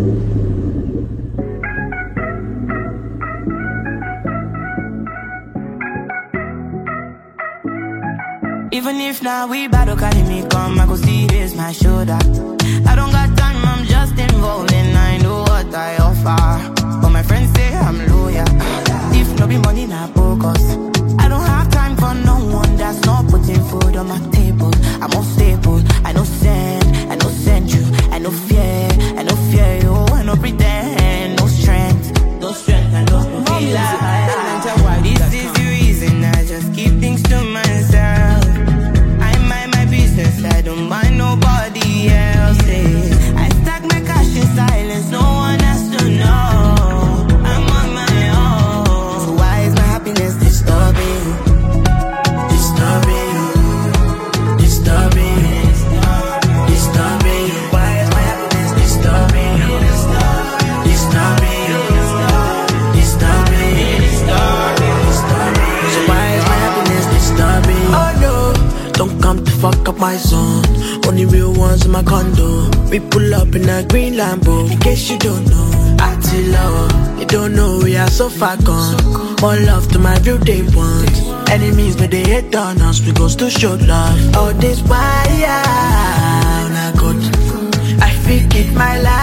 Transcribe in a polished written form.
Even if now we battle, carry me come, I go see this my shoulder. I don't got time, I'm just involved and I know what I offer. But my friends say I'm loyal. If no be money, not focus. I don't have time for no one that's not putting food on my table. I'm unstable, I know send you, I know fear you, I know pretend, no strength, I know feel. This is the reason I just keep things to myself. I don't mind nobody else. I stack my cash in silence, no one has to know. I'm on my own. So why is my happiness disturbing? Why is my happiness disturbing? So why is my happiness disturbing? Oh no, don't come to fuck up my zone. Only real ones in my condo. We pull up in a green Lambo. In case you don't know, I tell low. You don't know we are so far gone. More love to my real day ones. Enemies but they hate on us. We go to show love. All this why not good. I figured my life